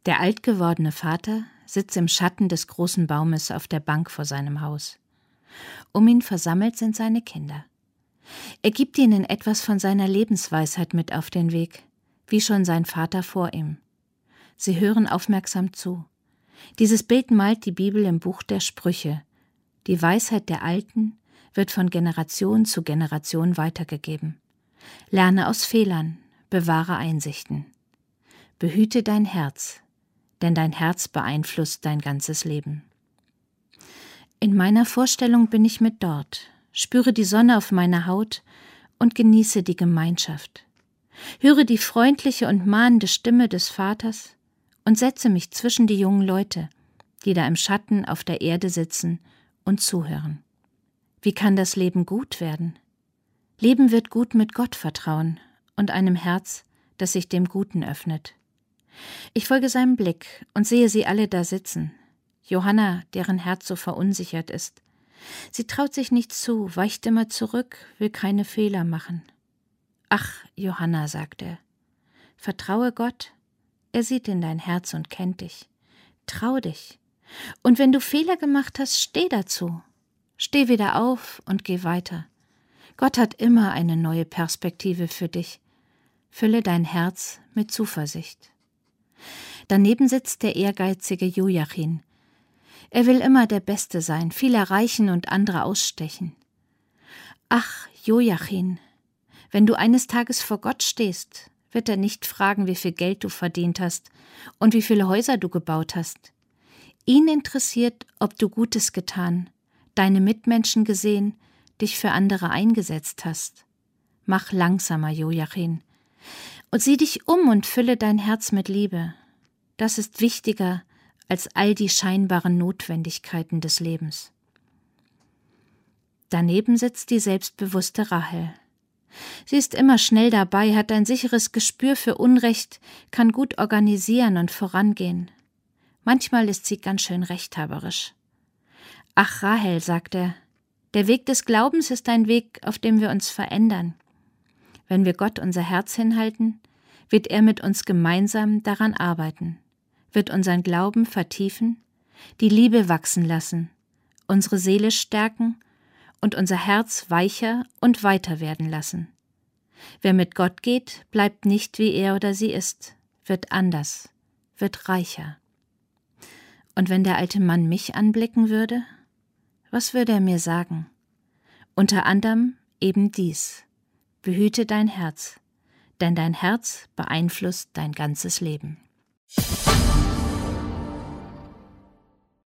Der alt gewordene Vater sitzt im Schatten des großen Baumes auf der Bank vor seinem Haus. Um ihn versammelt sind seine Kinder. Er gibt ihnen etwas von seiner Lebensweisheit mit auf den Weg, wie schon sein Vater vor ihm. Sie hören aufmerksam zu. Dieses Bild malt die Bibel im Buch der Sprüche. Die Weisheit der Alten wird von Generation zu Generation weitergegeben. Lerne aus Fehlern, bewahre Einsichten. Behüte dein Herz, denn dein Herz beeinflusst dein ganzes Leben. In meiner Vorstellung bin ich mit dort, spüre die Sonne auf meiner Haut und genieße die Gemeinschaft. Höre die freundliche und mahnende Stimme des Vaters und setze mich zwischen die jungen Leute, die da im Schatten auf der Erde sitzen und zuhören. Wie kann das Leben gut werden? Leben wird gut mit Gottvertrauen und einem Herz, das sich dem Guten öffnet. Ich folge seinem Blick und sehe sie alle da sitzen. Johanna, deren Herz so verunsichert ist. Sie traut sich nicht zu, weicht immer zurück, will keine Fehler machen. »Ach, Johanna«, sagt er, »vertraue Gott. Er sieht in dein Herz und kennt dich. Trau dich. Und wenn du Fehler gemacht hast, steh dazu. Steh wieder auf und geh weiter. Gott hat immer eine neue Perspektive für dich. Fülle dein Herz mit Zuversicht.« Daneben sitzt der ehrgeizige Joachim. Er will immer der Beste sein, viel erreichen und andere ausstechen. »Ach, Joachim, wenn du eines Tages vor Gott stehst, wird er nicht fragen, wie viel Geld du verdient hast und wie viele Häuser du gebaut hast. Ihn interessiert, ob du Gutes getan, deine Mitmenschen gesehen, dich für andere eingesetzt hast. Mach langsamer, Joachim, und sieh dich um und fülle dein Herz mit Liebe. Das ist wichtiger als all die scheinbaren Notwendigkeiten des Lebens.« Daneben sitzt die selbstbewusste Rahel. Sie ist immer schnell dabei, hat ein sicheres Gespür für Unrecht, kann gut organisieren und vorangehen. Manchmal ist sie ganz schön rechthaberisch. »Ach, Rahel«, sagt er, »der Weg des Glaubens ist ein Weg, auf dem wir uns verändern. Wenn wir Gott unser Herz hinhalten, wird er mit uns gemeinsam daran arbeiten, wird unseren Glauben vertiefen, die Liebe wachsen lassen, unsere Seele stärken und unser Herz weicher und weiter werden lassen. Wer mit Gott geht, bleibt nicht, wie er oder sie ist, wird anders, wird reicher. Und wenn der alte Mann mich anblicken würde, was würde er mir sagen? Unter anderem eben dies: Behüte dein Herz, denn dein Herz beeinflusst dein ganzes Leben.«